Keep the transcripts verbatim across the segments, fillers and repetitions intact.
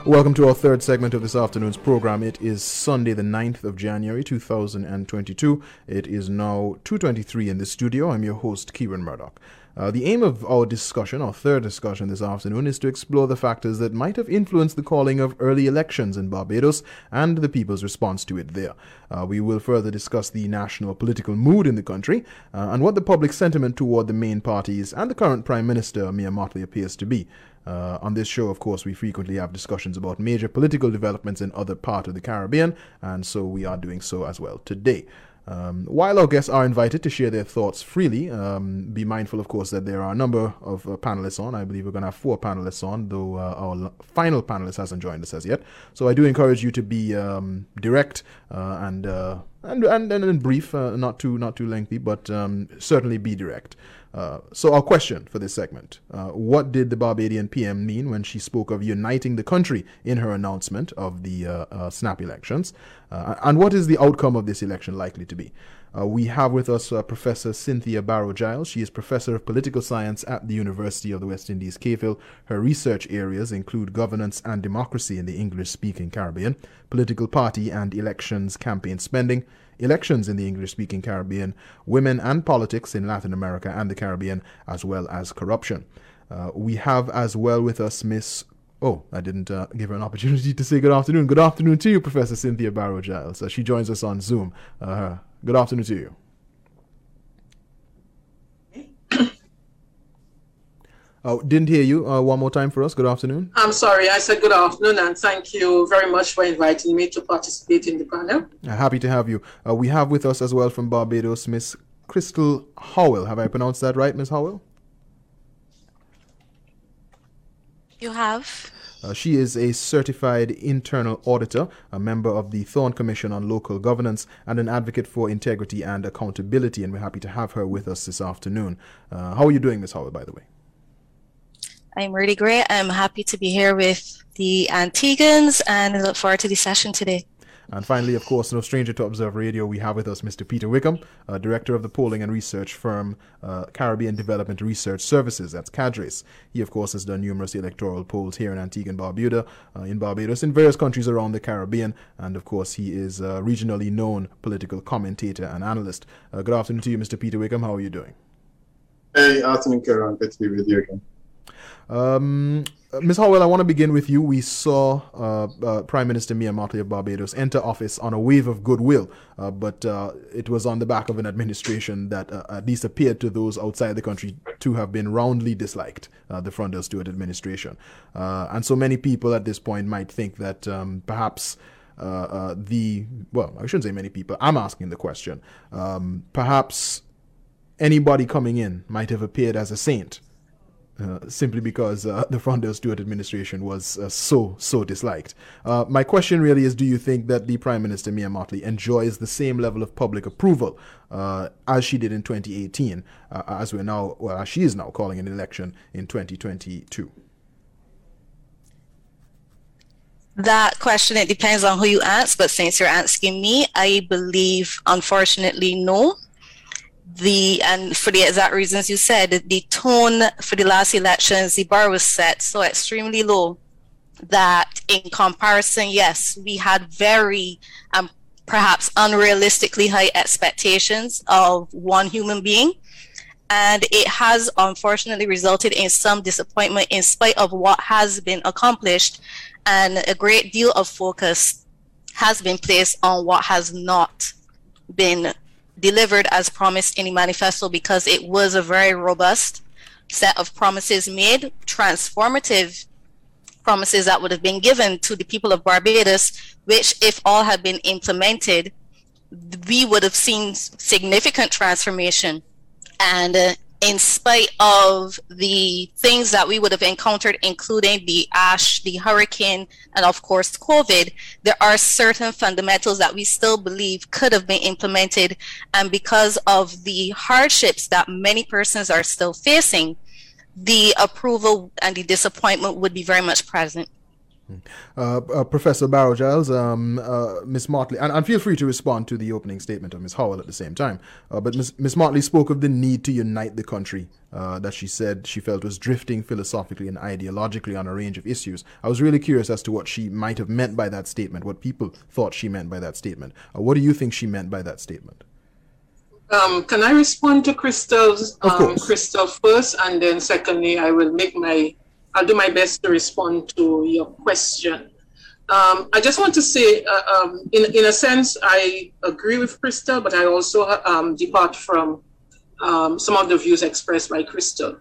Welcome to our third segment of this afternoon's program. It is Sunday the ninth of January two thousand twenty-two. It is now two twenty-three in the studio. I'm your host, Kieran Murdoch. Uh, the aim of our discussion, our third discussion this afternoon, is to explore the factors that might have influenced the calling of early elections in Barbados and the people's response to it there. Uh, we will further discuss the national political mood in the country uh, and what the public sentiment toward the main parties and the current Prime Minister, Mia Mottley, appears to be. Uh, on this show, of course, we frequently have discussions about major political developments in other parts of the Caribbean, and so we are doing so as well today. Um, while our guests are invited to share their thoughts freely, um, be mindful, of course, that there are a number of uh, panelists on. I believe we're going to have four panelists on, though uh, our l- final panelist hasn't joined us as yet. So I do encourage you to be um, direct uh, and, uh, and and and brief, uh, not too not too lengthy, but um, certainly be direct. Uh, so our question for this segment, uh, what did the Barbadian P M mean when she spoke of uniting the country in her announcement of the uh, uh, snap elections? Uh, and what is the outcome of this election likely to be? Uh, we have with us uh, Professor Cynthia Barrow-Giles. She is Professor of Political Science at the University of the West Indies, Cave Hill. Her research areas include governance and democracy in the English-speaking Caribbean, political party and elections campaign spending, elections in the English-speaking Caribbean, women and politics in Latin America and the Caribbean, as well as corruption. Uh, we have as well with us Miss... Oh, I didn't uh, give her an opportunity to say good afternoon. Good afternoon to you, Professor Cynthia Barrow-Giles. Uh, she joins us on Zoom. Uh, good afternoon to you. Oh, didn't hear you. Uh, one more time for us. Good afternoon. I'm sorry. I said good afternoon, and thank you very much for inviting me to participate in the panel. Uh, happy to have you. Uh, we have with us as well from Barbados, Miss Crystal Howell. Have I pronounced that right, Miss Howell? You have. Uh, she is a certified internal auditor, a member of the Thorne Commission on Local Governance, and an advocate for integrity and accountability, and we're happy to have her with us this afternoon. Uh, how are you doing, Miss Howell, by the way? I'm really great. I'm happy to be here with the Antiguans, and I look forward to the session today. And finally, of course, no stranger to Observe Radio, we have with us Mister Peter Wickham, uh, Director of the polling and research firm uh, Caribbean Development Research Services, that's CADRES. He, of course, has done numerous electoral polls here in Antigua and Barbuda, uh, in Barbados, in various countries around the Caribbean, and, of course, he is a regionally known political commentator and analyst. Uh, good afternoon to you, Mister Peter Wickham. How are you doing? Hey, afternoon, Kieran. Good to be with you again. Um, Miz Howell, I want to begin with you. We saw uh, uh, Prime Minister Mia Mottley of Barbados enter office on a wave of goodwill, uh, but uh, it was on the back of an administration that uh, at least appeared to those outside the country to have been roundly disliked, uh, the Frondell Stewart administration. Uh, and so many people at this point might think that um, perhaps uh, uh, the, well, I shouldn't say many people, I'm asking the question, um, perhaps anybody coming in might have appeared as a saint. Uh, simply because uh, the Frondell Stewart administration was uh, so, so disliked. Uh, my question really is, do you think that the Prime Minister, Mia Mottley, enjoys the same level of public approval uh, as she did in twenty eighteen, uh, as we're now, well, as she is now calling an election in twenty twenty-two? That question, it depends on who you ask, but since you're asking me, I believe, unfortunately, no. The and for the exact reasons you said, the tone for the last elections, the bar was set so extremely low that in comparison, yes, we had very um, perhaps unrealistically high expectations of one human being. And it has unfortunately resulted in some disappointment in spite of what has been accomplished. And a great deal of focus has been placed on what has not been delivered as promised in the manifesto, because it was a very robust set of promises made, transformative promises that would have been given to the people of Barbados, which if all had been implemented, we would have seen significant transformation. And uh, in spite of the things that we would have encountered, including the ash, the hurricane, and of course COVID, there are certain fundamentals that we still believe could have been implemented. And because of the hardships that many persons are still facing, the approval and the disappointment would be very much present. Uh, uh, Professor Barrow Giles, um, uh, Miz Motley, and, and feel free to respond to the opening statement of Miz Howell at the same time. Uh, but Miz Miz Motley spoke of the need to unite the country, uh, that she said she felt was drifting philosophically and ideologically on a range of issues. I was really curious as to what she might have meant by that statement, what people thought she meant by that statement. Uh, what do you think she meant by that statement? Um, can I respond to Crystal's um, Crystal first, and then secondly, I will make my I'll do my best to respond to your question. Um, I just want to say, uh, um, in, in a sense, I agree with Crystal, but I also um, depart from um, some of the views expressed by Crystal.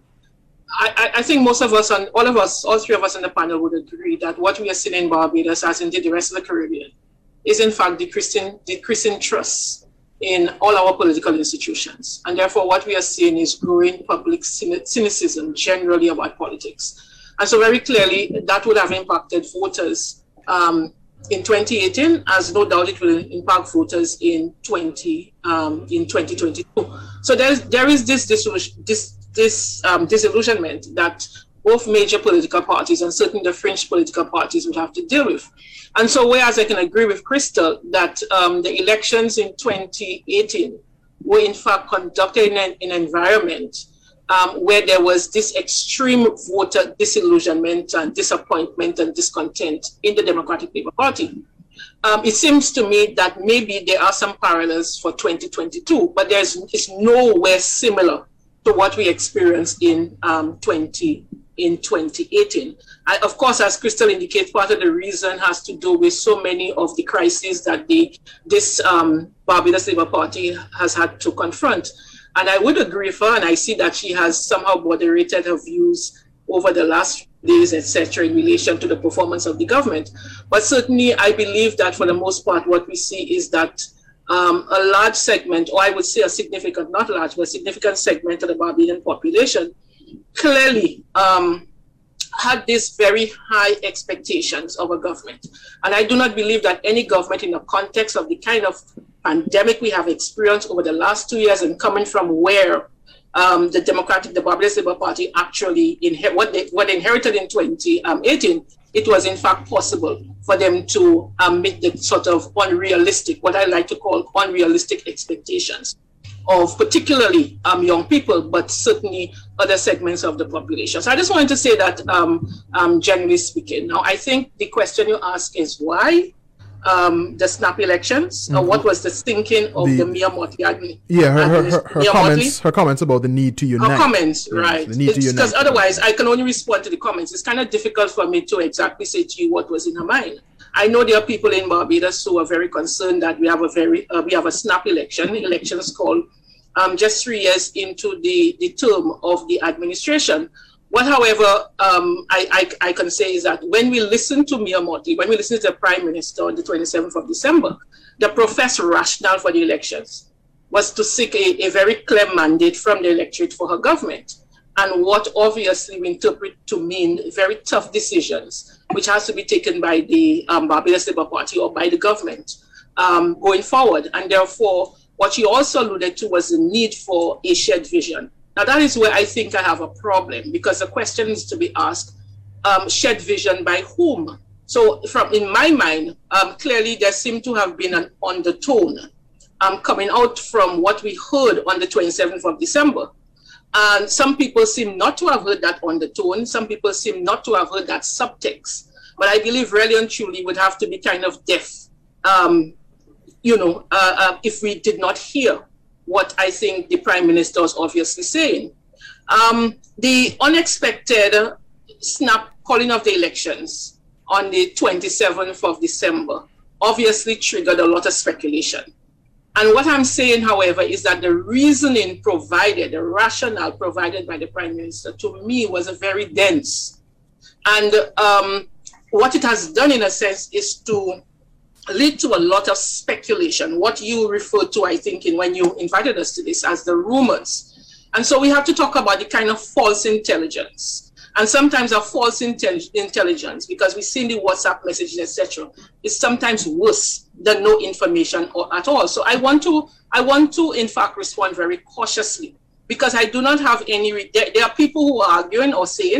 I, I, I think most of us, and all of us, all three of us on the panel would agree that what we are seeing in Barbados, as indeed the rest of the Caribbean, is in fact decreasing, decreasing trust in all our political institutions. And therefore, what we are seeing is growing public cynicism generally about politics. And so very clearly, that would have impacted voters um, in twenty eighteen, as no doubt it will impact voters in twenty um, in twenty twenty-two. So there is there is this this this um, disillusionment that both major political parties and certainly the fringe political parties would have to deal with. And so, whereas I can agree with Crystal that um, the elections in twenty eighteen were in fact conducted in an, in an environment Um, where there was this extreme voter disillusionment and disappointment and discontent in the Democratic Labour Party. Um, it seems to me that maybe there are some parallels for twenty twenty-two, but there's it's nowhere similar to what we experienced in um, twenty in twenty eighteen. And of course, as Crystal indicates, part of the reason has to do with so many of the crises that the this um, Barbados Labour Party has had to confront. And I would agree with her, and I see that she has somehow moderated her views over the last days, et cetera, in relation to the performance of the government. But certainly, I believe that for the most part, what we see is that um, a large segment, or I would say a significant, not large, but a significant segment of the Barbadian population clearly um, had these very high expectations of a government. And I do not believe that any government in the context of the kind of pandemic we have experienced over the last two years and coming from where um, the Democratic, the Barbados Labour Party actually, inher what, they, what they inherited in twenty eighteen, it was in fact possible for them to um, meet the sort of unrealistic, what I like to call unrealistic expectations of particularly um, young people, but certainly other segments of the population. So I just wanted to say that, um, um, generally speaking. Now, I think the question you ask is why um, the snap elections, mm-hmm. or what was the thinking of the, the Mia Motley admin? Yeah, her, her, her, her comments, her comments about the need to unite. Her comments, yes, right. The need to unite. Because otherwise, I can only respond to the comments. It's kind of difficult for me to exactly say to you what was in her mind. I know there are people in Barbados who are very concerned that we have a very uh, we have a snap election. Elections called um, just three years into the, the term of the administration. What, however, um, I, I I can say is that when we listen to Mia Motley, when we listen to the Prime Minister on the twenty-seventh of December, the professed rationale for the elections was to seek a, a very clear mandate from the electorate for her government, and what obviously we interpret to mean very tough decisions, which has to be taken by the um, Barbados Labour Party or by the government um, going forward. And therefore, what she also alluded to was the need for a shared vision. Now, that is where I think I have a problem, because the question is to be asked, um, shared vision by whom? So from in my mind, um, clearly there seemed to have been an undertone um, coming out from what we heard on the twenty-seventh of December. And some people seem not to have heard that undertone. Some people seem not to have heard that subtext. But I believe really and truly would have to be kind of deaf, um, you know, uh, uh, if we did not hear what I think the Prime Minister was obviously saying. Um, the unexpected snap calling of the elections on the twenty-seventh of December obviously triggered a lot of speculation. And what I'm saying, however, is that the reasoning provided, the rationale provided by the Prime Minister, to me was a very dense. And um, what it has done, in a sense, is to lead to a lot of speculation, what you referred to, I think, in when you invited us to this, as the rumors. And so we have to talk about the kind of false intelligence. And sometimes a false intelli intelligence, because we see in the WhatsApp messages, et cetera, is sometimes worse than no information or at all. So I want to, I want to, in fact, respond very cautiously, because I do not have any. There, there are people who are arguing or saying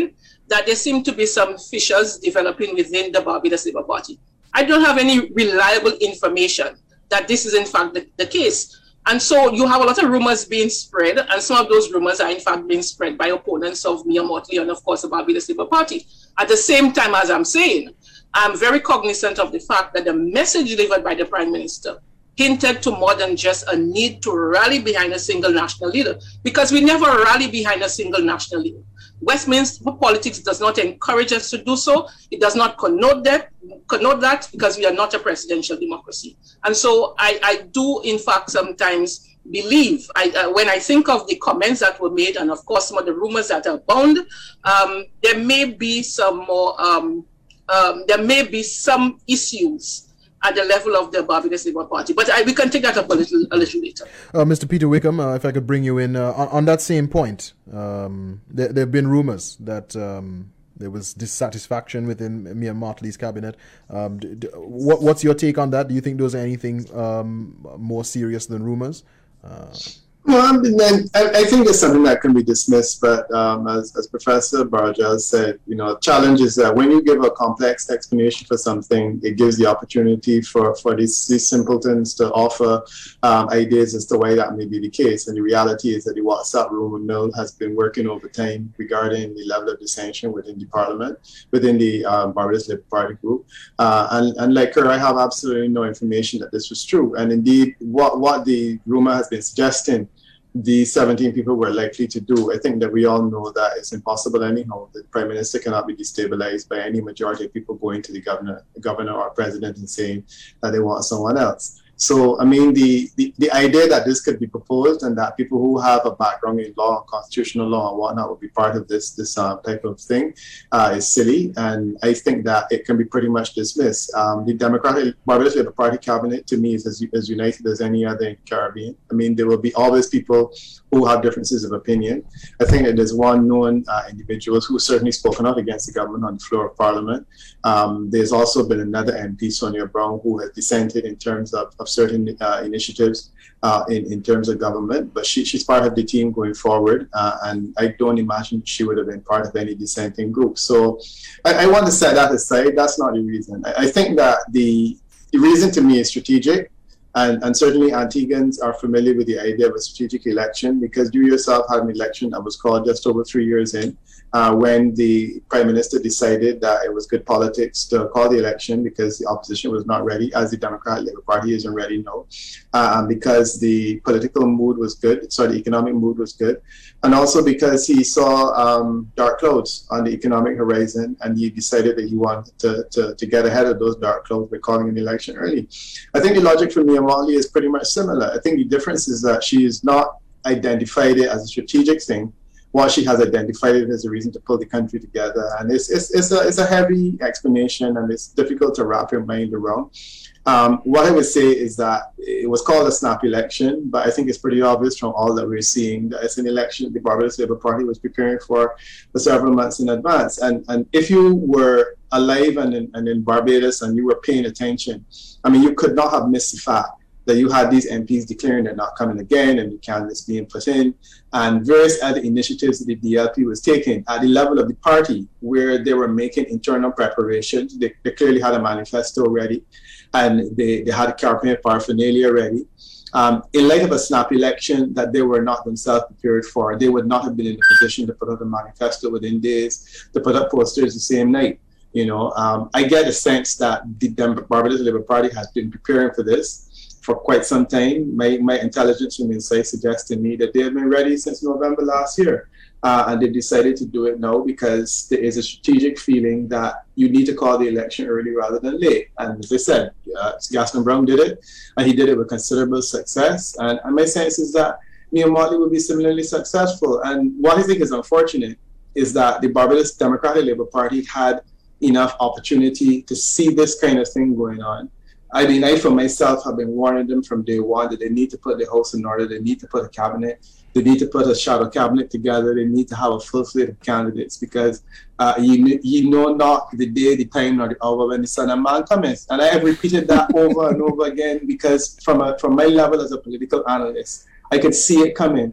that there seem to be some fissures developing within the Barbados Labour Party. I don't have any reliable information that this is in fact the, the case. And so you have a lot of rumors being spread, and some of those rumors are in fact being spread by opponents of Mia Mottley and of course the Barbados Labour Party. At the same time, as I'm saying, I'm very cognizant of the fact that the message delivered by the Prime Minister hinted to more than just a need to rally behind a single national leader, because we never rally behind a single national leader. Westminster politics does not encourage us to do so. It does not connote that, connote that because we are not a presidential democracy. And so I, I do, in fact, sometimes believe, I, uh, when I think of the comments that were made, and of course some of the rumors that are abound, um, there may be some more, um, um, there may be some issues at the level of the Barbados Labour Party. But I, we can take that up a little, a little later. Uh, Mister Peter Wickham, uh, if I could bring you in uh, on, on that same point. Um, there, there have been rumors that um, there was dissatisfaction within Mia Mottley's cabinet. Um, d- d- what, what's your take on that? Do you think those are anything um, more serious than rumors? Uh, Well, I, mean, I, I think it's something that can be dismissed, but um, as, as Professor Barjaz said, you know, challenge is that when you give a complex explanation for something, it gives the opportunity for, for these, these simpletons to offer um, ideas as to why that may be the case. And the reality is that the WhatsApp rumor mill has been working over time regarding the level of dissension within the parliament, within the um, Barbados Labour Party group. Uh, and, and like her, I have absolutely no information that this was true. And indeed, what, what the rumor has been suggesting the seventeen people were likely to do, I think that we all know that it's impossible anyhow. The Prime Minister cannot be destabilized by any majority of people going to the governor, governor or president and saying that they want someone else. So, I mean, the, the, the idea that this could be proposed and that people who have a background in law, constitutional law and whatnot would be part of this this uh, type of thing uh, is silly. And I think that it can be pretty much dismissed. Um, the Democratic Barbados Labour Party cabinet, to me, is as, as united as any other in the Caribbean. I mean, there will be always people who have differences of opinion. I think that there's one known uh, individual who's certainly spoken out against the government on the floor of Parliament. Um, there's also been another M P, Sonia Brown, who has dissented in terms of, of certain uh, initiatives uh, in, in terms of government, but she, she's part of the team going forward, uh, and I don't imagine she would have been part of any dissenting group. So I, I want to set that aside. That's not the reason. I, I think that the, the reason to me is strategic. And, and certainly Antiguans are familiar with the idea of a strategic election, because you yourself had an election that was called just over three years in, uh, when the Prime Minister decided that it was good politics to call the election because the opposition was not ready, as the Democratic Labour Party isn't ready now, uh, because the political mood was good, so the economic mood was good, and also because he saw um, dark clouds on the economic horizon, and he decided that he wanted to, to, to get ahead of those dark clouds by calling an election early. I think the logic for Mia Mottley is pretty much similar. I think the difference is that she has not identified it as a strategic thing, while she has identified it as a reason to pull the country together. And it's it's, it's, a, it's a heavy explanation, and it's difficult to wrap your mind around. Um, what I would say is that it was called a snap election, but I think it's pretty obvious from all that we're seeing that it's an election the Barbados Labour Party was preparing for for several months in advance. And and if you were alive and in, and in Barbados and you were paying attention, I mean, you could not have missed the fact that you had these M Ps declaring they're not coming again and the candidates being put in, and various other initiatives that the D L P was taking at the level of the party, where they were making internal preparations. They, they clearly had a manifesto ready, and they, they had a campaign paraphernalia ready. Um, in light of a snap election that they were not themselves prepared for, they would not have been in a position to put out a manifesto within days, to put up posters the same night. You know, um, I get a sense that the Barbados Labour Party has been preparing for this for quite some time. My, my intelligence from inside suggests to me that they have been ready since November last year. Uh, and they decided to do it now because there is a strategic feeling that you need to call the election early rather than late. And as I said, uh, Gaston Brown did it, and he did it with considerable success. And, and my sense is that Mia Mottley will be similarly successful. And what I think is unfortunate is that the Barbados Democratic Labour Party had enough opportunity to see this kind of thing going on. I mean, I for myself have been warning them from day one that they need to put the house in order, they need to put a cabinet, they need to put a shadow cabinet together, they need to have a full slate of candidates, because uh, you, you know not the day, the time, nor the hour when the son of man comes. And I have repeated that over and over again, because from a, from my level as a political analyst, I could see it coming.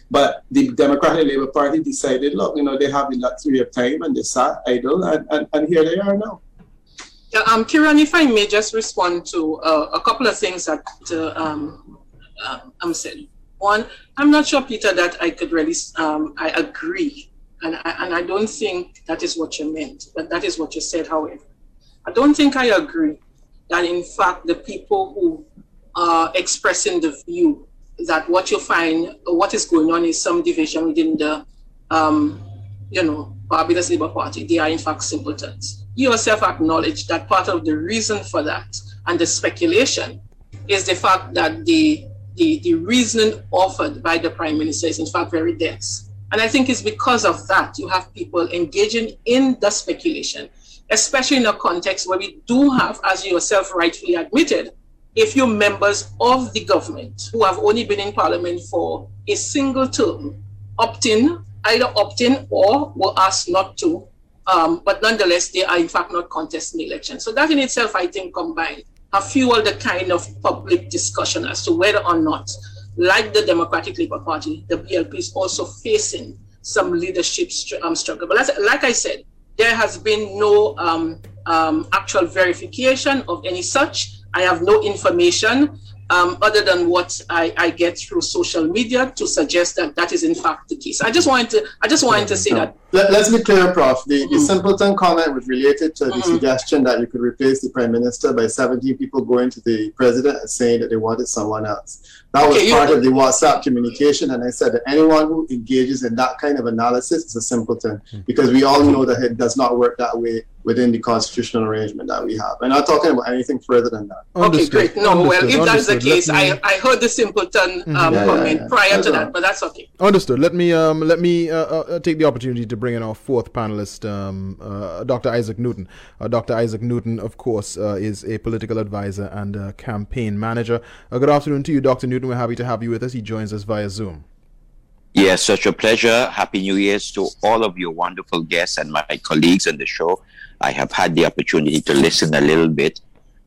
But the Democratic and Labour Party decided, look, you know, they have the luxury of time and they sat idle, and, and, and here they are now. Yeah, um, Kieran, if I may just respond to uh, a couple of things that uh, um, uh, I'm saying. One, I'm not sure, Peter, that I could really, um, I agree. And I, and I don't think that is what you meant, but that is what you said, however. I don't think I agree that, in fact, the people who are expressing the view that what you find, what is going on is some division within the, um, you know, Barbados Labour Party, they are in fact simpletons. You yourself acknowledge that part of the reason for that and the speculation is the fact that the, the, the reasoning offered by the Prime Minister is in fact very dense. And I think it's because of that you have people engaging in the speculation, especially in a context where we do have, as you yourself rightfully admitted, a few members of the government who have only been in Parliament for a single term, opt-in, either opt-in or were asked not to, um, but nonetheless, they are in fact not contesting the election. So that in itself, I think, combined, have fueled the kind of public discussion as to whether or not, like the Democratic Labour Party, the B L P is also facing some leadership str- um, struggle. But as, like I said, there has been no um, um, actual verification of any such. I have no information um, other than what I, I get through social media to suggest that that is in fact the case. I just wanted to, I just wanted to say no. that. Let, let's be clear, Professor The, mm-hmm. the simpleton comment was related to the mm-hmm. suggestion that you could replace the Prime Minister by seventeen people going to the President and saying that they wanted someone else. That was okay, part you, of the WhatsApp communication, and I said that anyone who engages in that kind of analysis is a simpleton, mm-hmm. because we all know that it does not work that way within the constitutional arrangement that we have. I'm not talking about anything further than that. Okay, Understood. great. No, Understood. well, if that's the Understood. case, me... I, I heard the simpleton um, mm-hmm. yeah, comment yeah, yeah. prior that's to right. that, but that's okay. Understood. Let me um, let me uh, uh, take the opportunity to bring in our fourth panelist, um, uh, Doctor Isaac Newton. Uh, Doctor Isaac Newton, of course, uh, is a political advisor and a campaign manager. Uh, good afternoon to you, Doctor Newton. We're happy to have you with us. He joins us via Zoom. Yes, such a pleasure. Happy New Year's to all of your wonderful guests and my colleagues on the show. I have had the opportunity to listen a little bit.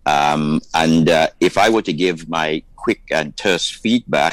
Um, and uh, if I were to give my quick and terse feedback,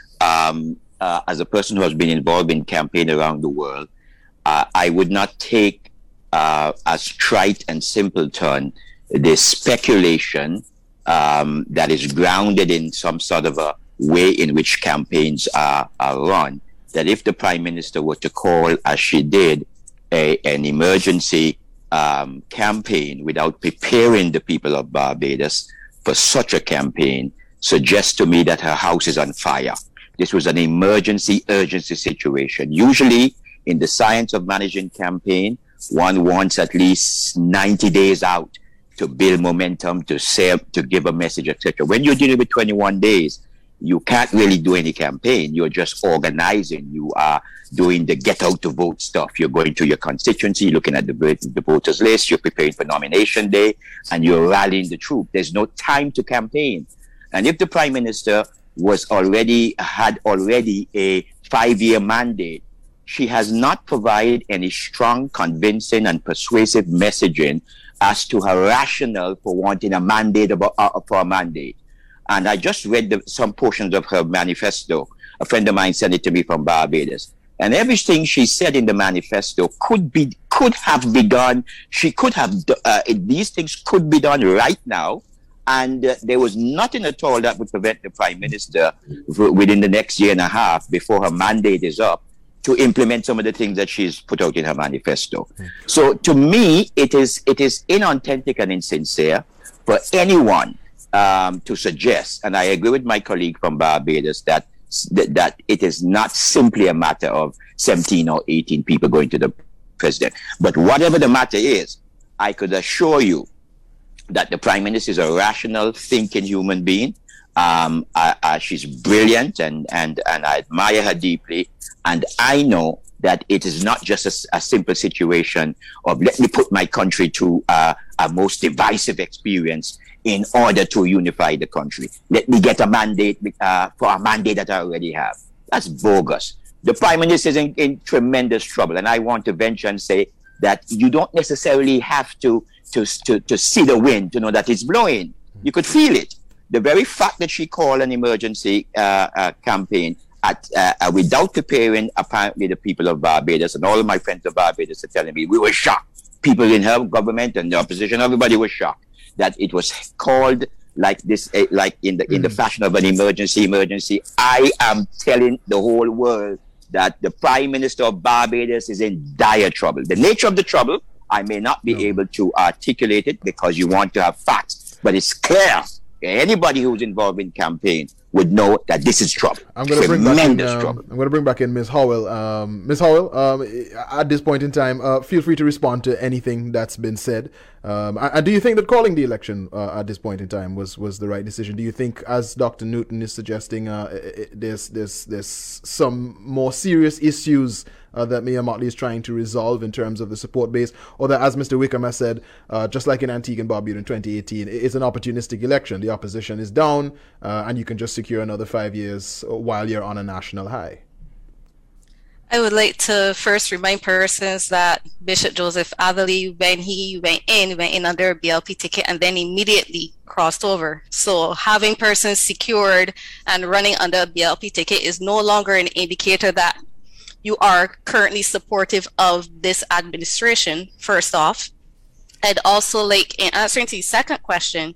um, uh, as a person who has been involved in campaign around the world, uh, I would not take uh, as trite and simpleton the speculation um, that is grounded in some sort of a way in which campaigns are, are run, that if the Prime Minister were to call, as she did, a, an emergency um, campaign without preparing the people of Barbados for such a campaign, suggests to me that her house is on fire. This was an emergency, urgency situation. Usually, in the science of managing campaign, one wants at least ninety days out to build momentum, to say, to give a message, et cetera. When you're dealing with twenty-one days, you can't really do any campaign. You're just organizing. You are doing the get out to vote stuff. You're going to your constituency, looking at the, the voters list, you're preparing for nomination day, and you're rallying the troops. There's no time to campaign. And if the Prime Minister was already, had already a five-year mandate, she has not provided any strong, convincing, and persuasive messaging as to her rationale for wanting a mandate about, uh, for a mandate. And I just read the, some portions of her manifesto. A friend of mine sent it to me from Barbados. And everything she said in the manifesto could be, could have begun. She could have, uh, these things could be done right now. And uh, there was nothing at all that would prevent the Prime Minister within the next year and a half, before her mandate is up, to implement some of the things that she's put out in her manifesto. Mm. So to me, it is it is inauthentic and insincere for anyone um, to suggest, and I agree with my colleague from Barbados, that, that that it is not simply a matter of seventeen or eighteen people going to the president. But whatever the matter is, I could assure you that the Prime Minister is a rational, thinking human being. Um, uh, uh, she's brilliant, and, and, and I admire her deeply. And I know that it is not just a, a simple situation of let me put my country to uh, a most divisive experience in order to unify the country. Let me get a mandate uh, for a mandate that I already have. That's bogus. The Prime Minister is in, in tremendous trouble. And I want to venture and say that you don't necessarily have to, to, to, to see the wind to know that it's blowing. You could feel it. The very fact that she called an emergency uh, uh, campaign at, uh, uh, without preparing, apparently the people of Barbados, and all of my friends of Barbados are telling me, we were shocked. People in her government and the opposition, everybody was shocked that it was called like this, uh, like in the, mm. in the fashion of an emergency, emergency. I am telling the whole world that the Prime Minister of Barbados is in dire trouble. The nature of the trouble, I may not be no. able to articulate it because you want to have facts, but it's clear. Anybody who's involved in campaign would know that this is trouble. I'm going to bring back in, um, trouble. I'm going to bring back in Miz Howell. Um, Miz Howell, um, at this point in time, uh, feel free to respond to anything that's been said. Um, and do you think that calling the election uh, at this point in time was, was the right decision? Do you think, as Doctor Newton is suggesting, uh, it, there's there's there's some more serious issues uh, that Mayor Mottley is trying to resolve in terms of the support base, or that, as Mister Wickham has said, uh, just like in Antigua and Barbuda in twenty eighteen, it's an opportunistic election. The opposition is down, uh, and you can just secure another five years while you're on a national high. I would like to first remind persons that Bishop Joseph Atherley, when he went in, went in under a B L P ticket and then immediately crossed over. So having persons secured and running under a B L P ticket is no longer an indicator that you are currently supportive of this administration, first off. And also, like, in answering to the second question,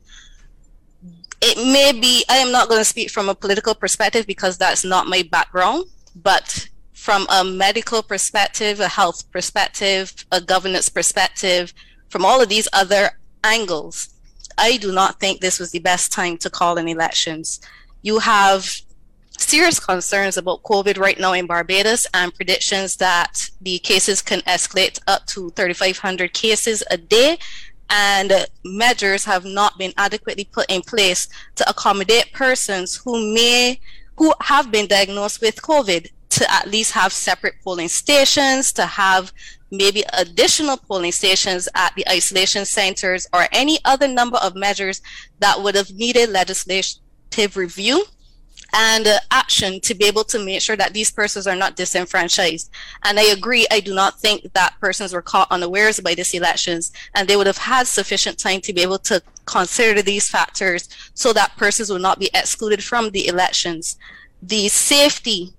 it may be, I am not going to speak from a political perspective because that's not my background, but from a medical perspective, a health perspective, a governance perspective, from all of these other angles, I do not think this was the best time to call in elections. You have serious concerns about COVID right now in Barbados and predictions that the cases can escalate up to thirty-five hundred cases a day, and measures have not been adequately put in place to accommodate persons who may, who have been diagnosed with COVID, to at least have separate polling stations, to have maybe additional polling stations at the isolation centers, or any other number of measures that would have needed legislative review and uh, action to be able to make sure that these persons are not disenfranchised. And I agree, I do not think that persons were caught unawares by these elections, and they would have had sufficient time to be able to consider these factors so that persons will not be excluded from the elections. The safety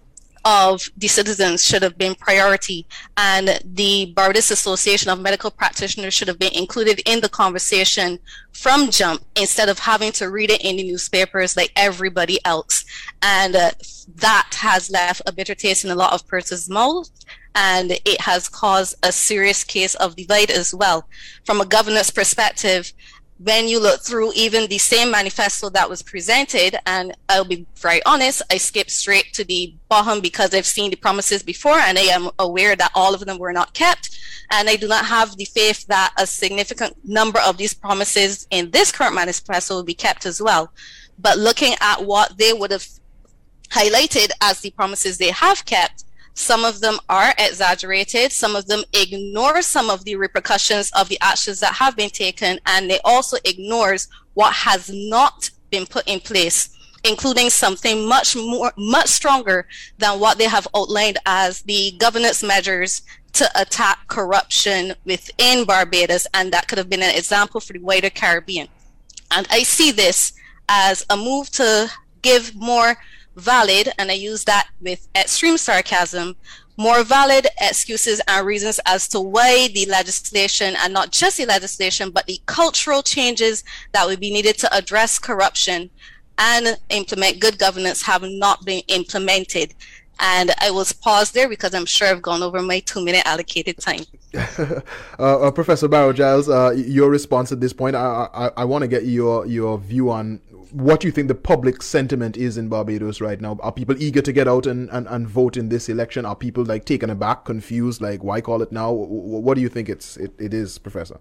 of the citizens should have been priority, and the Barbados Association of Medical Practitioners should have been included in the conversation from jump, instead of having to read it in the newspapers like everybody else. And uh, that has left a bitter taste in a lot of persons' mouths, and it has caused a serious case of divide as well. From a governance perspective, when you look through even the same manifesto that was presented, and I'll be very honest, I skipped straight to the bottom because I've seen the promises before and I am aware that all of them were not kept. And I do not have the faith that a significant number of these promises in this current manifesto will be kept as well. But looking at what they would have highlighted as the promises they have kept, some of them are exaggerated, some of them ignore some of the repercussions of the actions that have been taken, and they also ignores what has not been put in place, including something much more, much stronger than what they have outlined as the governance measures to attack corruption within Barbados, and that could have been an example for the wider Caribbean. And I see this as a move to give more valid, and I use that with extreme sarcasm, more valid excuses and reasons as to why the legislation, and not just the legislation, but the cultural changes that would be needed to address corruption and implement good governance, have not been implemented. And I will pause there because I'm sure I've gone over my two minute allocated time. uh, uh, Professor Barrow-Giles, uh, your response at this point, I, I, I want to get your, your view on what you think the public sentiment is in Barbados right now. Are people eager to get out and, and, and vote in this election? Are people like taken aback, confused, like why call it now? What do you think it's it, it is, Professor?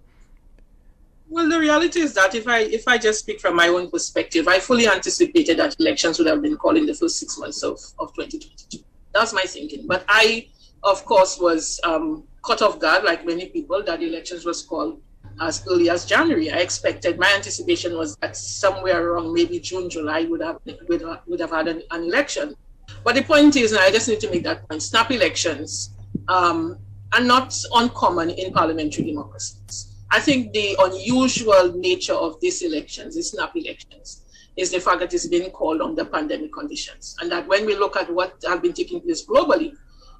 Well, the reality is that if I if I just speak from my own perspective, I fully anticipated that elections would have been called in the first six months of, of twenty twenty-two. That's my thinking. But I, of course, was um, caught off guard, like many people, that the elections was called as early as January. I expected, my anticipation was that somewhere around maybe June, July would have would have, would have had an, an election. But the point is, and I just need to make that point, snap elections um, are not uncommon in parliamentary democracies. I think the unusual nature of these elections, these snap elections, is the fact that it's been called under pandemic conditions. And that when we look at what has been taking place globally,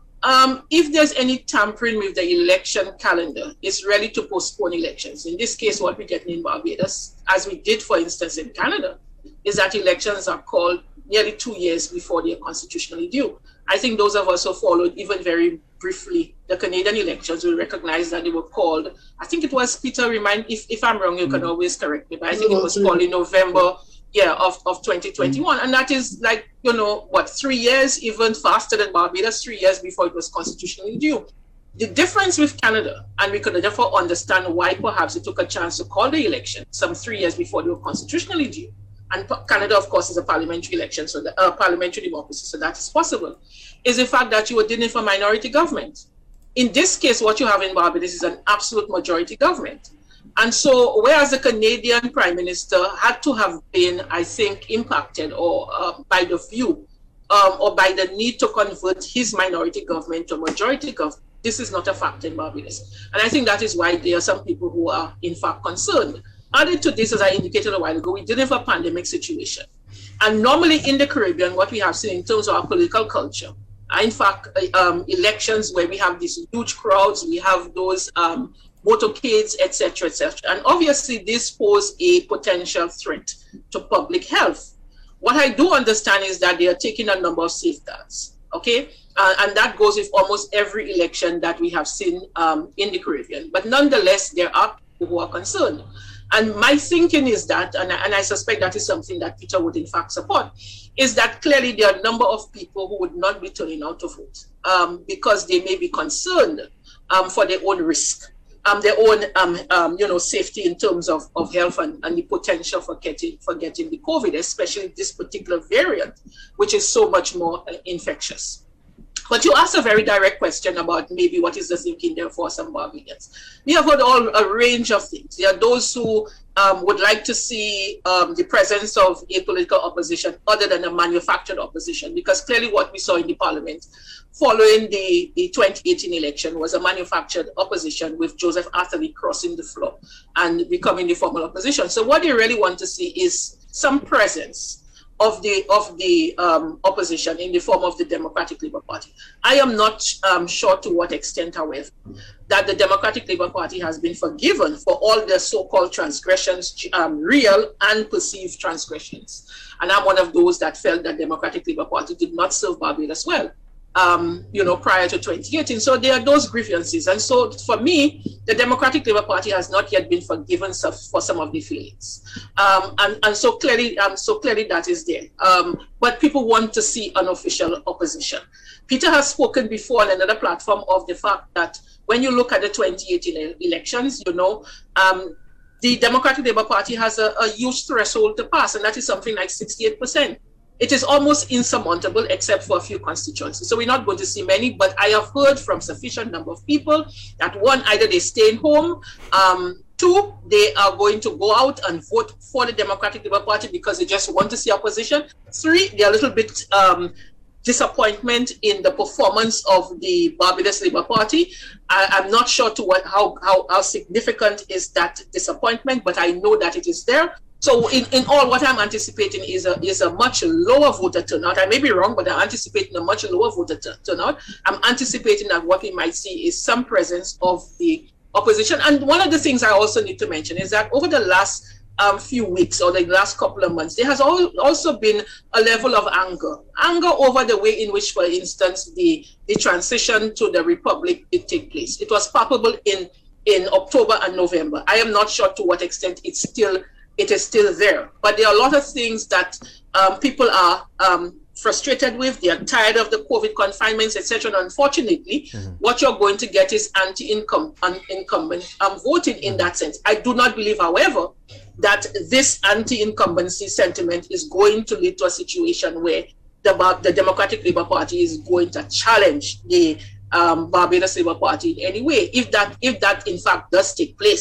um, if there's any tampering with the election calendar, it's really to postpone elections. In this case, what we're getting in Barbados, as we did, for instance, in Canada, is that elections are called nearly two years before they are constitutionally due. I think those of us who followed, even very briefly, the Canadian elections will recognize that they were called, I think it was, Peter, remind, if, if I'm wrong, you can always correct me, but I think it was called in November yeah, of, of twenty twenty-one. And that is like, you know, what, three years, even faster than Barbados, three years before it was constitutionally due. The difference with Canada, and we could therefore understand why perhaps it took a chance to call the election some three years before they were constitutionally due. And Canada, of course, is a parliamentary election, so the uh, parliamentary democracy, so that is possible, is the fact that you were dealing for minority government. In this case, what you have in Barbados is an absolute majority government. And so, whereas the Canadian Prime Minister had to have been, I think, impacted or uh, by the view um, or by the need to convert his minority government to a majority government, this is not a fact in Barbados. And I think that is why there are some people who are, in fact, concerned. Added to this, as I indicated a while ago, we did have a pandemic situation. And normally in the Caribbean, what we have seen in terms of our political culture, are in fact, um, elections where we have these huge crowds, we have those um, motorcades, et cetera, et cetera. And obviously this poses a potential threat to public health. What I do understand is that they are taking a number of safeguards, okay? Uh, and that goes with almost every election that we have seen um, in the Caribbean. But nonetheless, there are people who are concerned. And my thinking is that, and I, and I suspect that is something that Peter would in fact support, is that clearly there are a number of people who would not be turning out to vote um, because they may be concerned um, for their own risk, um, their own um, um, you know, safety in terms of, of health and, and the potential for getting, for getting the COVID, especially this particular variant, which is so much more uh, infectious. But you asked a very direct question about maybe what is the thinking there for some Barbadians. We have heard all a range of things. There are those who um, would like to see um, the presence of a political opposition other than a manufactured opposition, because clearly what we saw in the parliament following the, the twenty eighteen election was a manufactured opposition with Joseph Atherley crossing the floor and becoming the formal opposition. So what they really want to see is some presence of the of the um, opposition in the form of the Democratic Labour Party. I am not um, sure to what extent, however, that the Democratic Labour Party has been forgiven for all the so-called transgressions, um, real and perceived transgressions. And I'm one of those that felt that Democratic Labour Party did not serve Barbados well, um, you know, prior to twenty eighteen. So there are those grievances. And so for me, the Democratic Labour Party has not yet been forgiven for some of the failings. Um, and, and so clearly, um, so clearly that is there. Um, but people want to see an official opposition. Peter has spoken before on another platform of the fact that when you look at the twenty eighteen elections, you know, um, the Democratic Labour Party has a, a huge threshold to pass, and that is something like sixty-eight percent. It is almost insurmountable except for a few constituencies. So we're not going to see many, but I have heard from sufficient number of people that one, either they stay home, um, two, they are going to go out and vote for the Democratic Labour Party because they just want to see opposition. Three, they're a little bit um, disappointment in the performance of the Barbados Labour Party. I, I'm not sure to what how, how how significant is that disappointment, but I know that it is there. So in, in all, what I'm anticipating is a is a much lower voter turnout. I may be wrong, but I'm anticipating a much lower voter turnout. I'm anticipating that what we might see is some presence of the opposition. And one of the things I also need to mention is that over the last um, few weeks or the last couple of months, there has al also been a level of anger. Anger over the way in which, for instance, the, the transition to the Republic did take place. It was palpable in, in October and November. I am not sure to what extent it's still it is still there. But there are a lot of things that um, people are um, frustrated with. They are tired of the COVID confinements, et cetera. And unfortunately, mm-hmm. what you're going to get is anti-incumbent um, voting in mm-hmm. that sense. I do not believe, however, that this anti-incumbency sentiment is going to lead to a situation where the, the Democratic Labour Party is going to challenge the um, Barbados Labour Party in any way. If that, if that in fact does take place,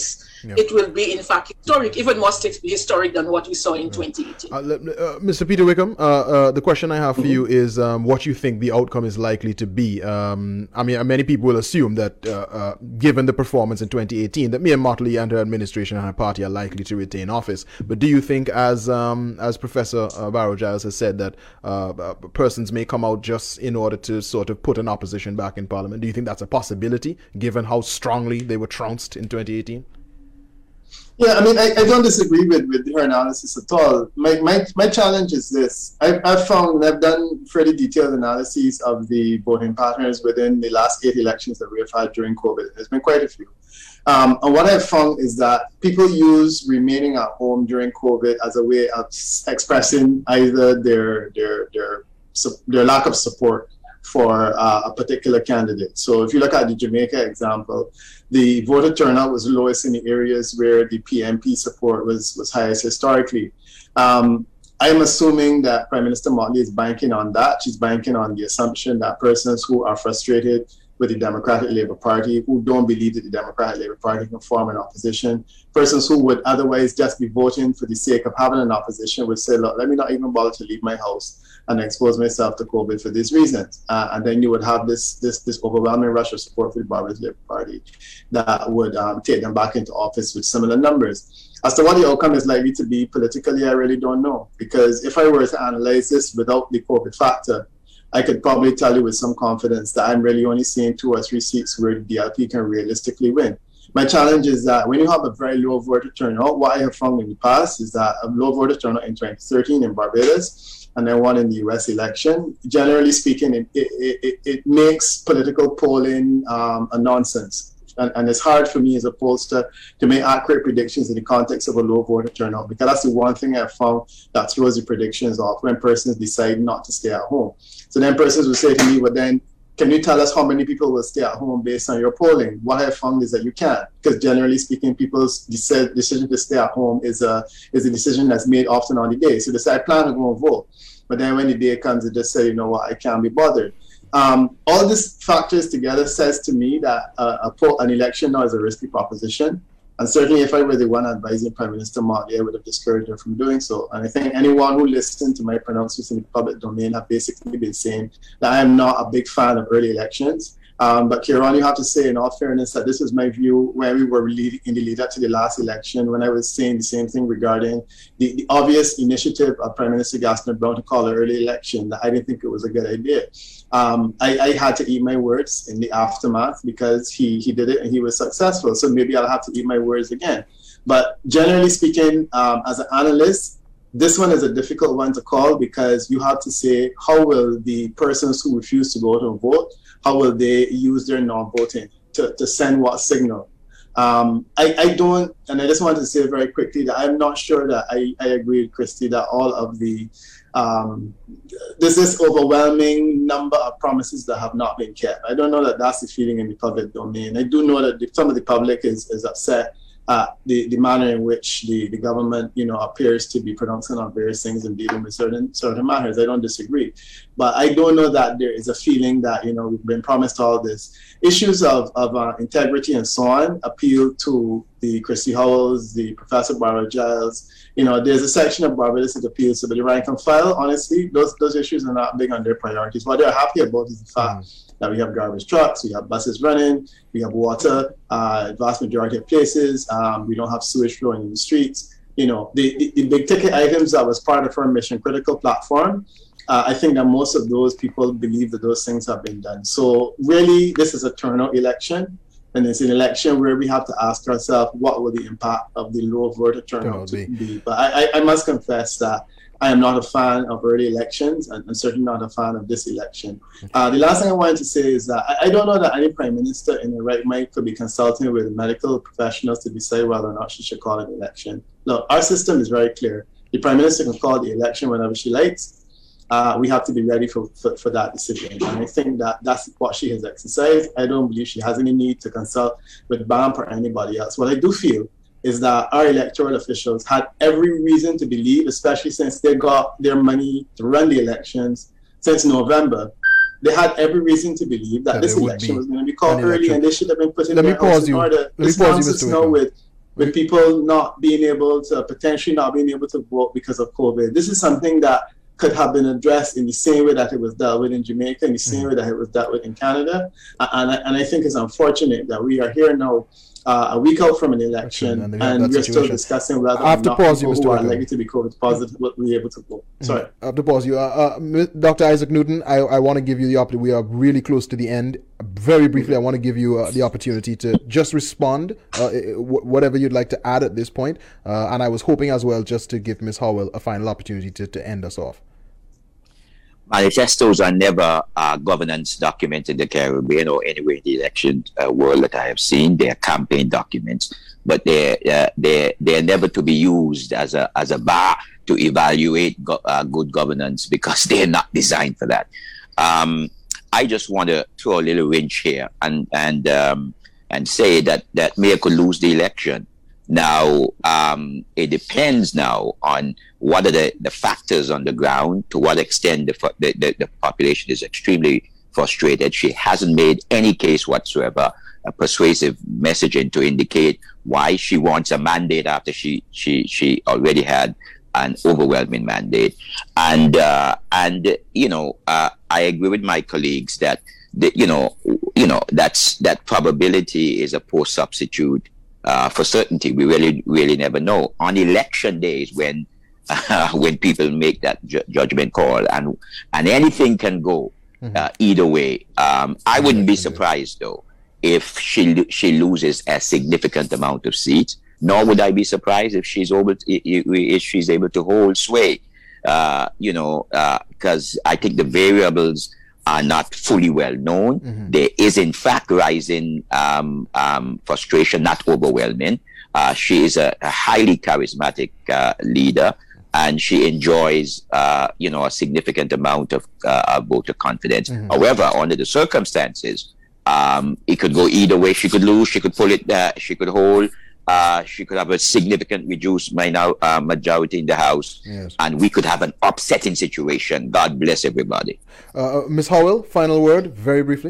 yeah. it will be, in fact, historic, even more historic than what we saw in yeah. twenty eighteen. Uh, uh, Mister Peter Wickham, uh, uh, the question I have for mm-hmm. you is um, what you think the outcome is likely to be. Um, I mean, many people will assume that, uh, uh, given the performance in twenty eighteen, that Mia Mottley and her administration and her party are likely to retain office. But do you think, as um, as Professor uh, Barrow Giles has said, that uh, uh, persons may come out just in order to sort of put an opposition back in Parliament? Do you think that's a possibility, given how strongly they were trounced in twenty eighteen? Yeah, I mean, I, I don't disagree with, with her analysis at all. My my, my challenge is this. I've, I've found, I've done pretty detailed analyses of the voting patterns within the last eight elections that we've had during COVID. There's been quite a few. Um, and what I've found is that people use remaining at home during COVID as a way of expressing either their their their, their lack of support for uh, a particular candidate. So if you look at the Jamaica example, the voter turnout was lowest in the areas where the P M P support was, was highest historically. Um, I am assuming that Prime Minister Mottley is banking on that. She's banking on the assumption that persons who are frustrated with the Democratic Labour Party, who don't believe that the Democratic Labour Party can form an opposition, persons who would otherwise just be voting for the sake of having an opposition would say, look, let me not even bother to leave my house and expose myself to COVID for these reasons. Uh, and then you would have this this this overwhelming rush of support for the Barbados Labour Party that would um, take them back into office with similar numbers. As to what the outcome is likely to be politically, I really don't know. Because if I were to analyze this without the COVID factor, I could probably tell you with some confidence that I'm really only seeing two or three seats where the D L P can realistically win. My challenge is that when you have a very low voter turnout, what I have found in the past is that a low voter turnout in twenty thirteen in Barbados and then one in the U S election, generally speaking, it, it, it, it makes political polling um, a nonsense. And, and it's hard for me as a pollster to make accurate predictions in the context of a low voter turnout, because that's the one thing I've found that throws the predictions off when persons decide not to stay at home. So then persons will say to me, well then, can you tell us how many people will stay at home based on your polling? What I've found is that you can't, because generally speaking, people's deci- decision to stay at home is a, is a decision that's made often on the day. So they say, I plan to go and vote. But then when the day comes, they just say, you know what, I can't be bothered. Um, all these factors together says to me that uh, a poll, an election now is a risky proposition. And certainly if I were the one advising Prime Minister Mottley, I would have discouraged her from doing so. And I think anyone who listened to my pronouncements in the public domain have basically been saying that I am not a big fan of early elections. Um, but Kieran, you have to say in all fairness that this was my view when we were lead, in the lead up to the last election, when I was saying the same thing regarding the, the obvious initiative of Prime Minister Gaston Brown to call an early election, that I didn't think it was a good idea. Um, I, I had to eat my words in the aftermath because he, he did it and he was successful. So maybe I'll have to eat my words again. But generally speaking, um, as an analyst, this one is a difficult one to call because you have to say, how will the persons who refuse to go out and vote, how will they use their non-voting to, to send what signal? Um, I, I don't, and I just want to say very quickly that I'm not sure that I, I agree with Christy that all of the, um, there's this overwhelming number of promises that have not been kept. I don't know that that's the feeling in the public domain. I do know that the, some of the public is, is upset at the, the manner in which the, the government, you know, appears to be pronouncing on various things and dealing with certain certain matters. I don't disagree. But I don't know that there is a feeling that, you know, we've been promised all this. Issues of, of uh, integrity and so on appeal to the Christy Howells, the Professor Barrow Giles. You know, there's a section of Barbados that appeals to the rank and file. Honestly, those those issues are not big on their priorities. What they're happy about is the fact mm. that we have garbage trucks, we have buses running, we have water, uh, vast majority of places. Um, we don't have sewage flowing in the streets. You know, the, the, the big ticket items that was part of our mission critical platform, uh, I think that most of those people believe that those things have been done. So really, this is a turnout election. And it's an election where we have to ask ourselves, what will the impact of the low voter turnout be? be? But I, I must confess that I am not a fan of early elections and, and certainly not a fan of this election. Uh, the last thing I wanted to say is that I, I don't know that any prime minister in the right mind could be consulting with medical professionals to decide whether or not she should call an election. Look, our system is very clear. The prime minister can call the election whenever she likes. Uh, we have to be ready for, for, for that decision. And I think that that's what she has exercised. I don't believe she has any need to consult with B A M P or anybody else. What I do feel is that our electoral officials had every reason to believe, especially since they got their money to run the elections since November, they had every reason to believe that, that this election was going to be called early and they should have been put in their house in order. This nonsense now with with people not being able to, potentially not being able to vote because of COVID. This is something that could have been addressed in the same way that it was dealt with in Jamaica, in the same mm-hmm. way that it was dealt with in Canada. And, and I think it's unfortunate that we are here now uh, a week out from an election and, and we're situation. still discussing whether or not pause people you, who are likely to be COVID positive will be able to vote. Sorry. Mm-hmm. I have to pause you. Uh, uh, Doctor Isaac Newton, I, I want to give you the opportunity. We are really close to the end. Very briefly, I want to give you uh, the opportunity to just respond, uh, w- whatever you'd like to add at this point. Uh, and I was hoping as well just to give Miz Howell a final opportunity to, to end us off. Manifestos are never uh, governance documents in the Caribbean or anywhere in the election uh, world that I have seen. They are campaign documents, but they're, uh, they're, they're never to be used as a as a bar to evaluate go- uh, good governance because they're not designed for that. Um, I just want to throw a little wrench here and and um, and say that, that Mayor could lose the election. Now, um, it depends now on what are the, the factors on the ground, to what extent the, the, the, the population is extremely frustrated. She hasn't made any case whatsoever, a persuasive messaging to indicate why she wants a mandate after she, she, she already had an overwhelming mandate. And, uh, and you know, uh, I agree with my colleagues that, the, you know, you know, that's, that probability is a poor substitute. Uh, for certainty, we really, really never know. On election days, when uh, when people make that ju- judgment call, and and anything can go mm-hmm. uh, either way. Um, I wouldn't be surprised though if she she loses a significant amount of seats. Nor would I be surprised if she's able to, if she's able to hold sway. Uh, you know, because uh, I think the variables are not fully well known. Mm-hmm. There is, in fact, rising um, um, frustration, not overwhelming. Uh, she is a, a highly charismatic uh, leader, and she enjoys, uh, you know, a significant amount of uh, voter confidence. Mm-hmm. However, under the circumstances, um, it could go either way. She could lose. She could pull it. Uh, she could hold. Uh, she could have a significant reduced minor, uh, majority in the House, yes. and we could have an upsetting situation. God bless everybody. Uh, Miz Howell, final word, very briefly.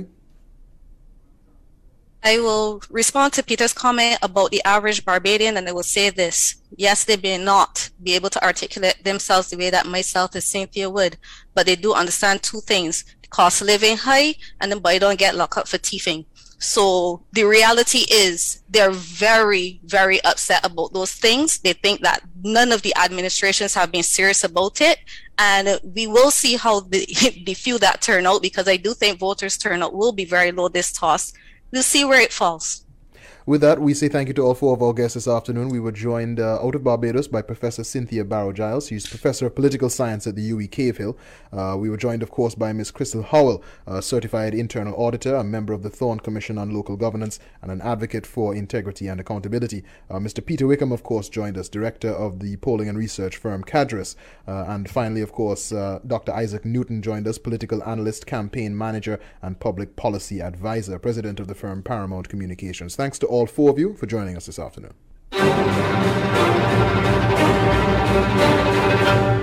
I will respond to Peter's comment about the average Barbadian, and I will say this. Yes, they may not be able to articulate themselves the way that myself and Cynthia would, but they do understand two things. The cost of living high, and then boy don't get locked up for thieving. So the reality is they're very, very upset about those things. They think that none of the administrations have been serious about it. And we will see how the, the few that turn out, because I do think voters' turnout will be very low this toss. We'll see where it falls. With that, we say thank you to all four of our guests this afternoon. We were joined uh, out of Barbados by Professor Cynthia Barrow-Giles. She's Professor of Political Science at the U W Cave Hill. Uh, we were joined, of course, by Miz Crystal Howell, a certified internal auditor, a member of the Thorne Commission on Local Governance, and an advocate for integrity and accountability. Uh, Mister Peter Wickham, of course, joined us, director of the polling and research firm Cadres. Uh, and finally, of course, uh, Doctor Isaac Newton joined us, political analyst, campaign manager, and public policy advisor, president of the firm Paramount Communications. Thanks to all four of you for joining us this afternoon.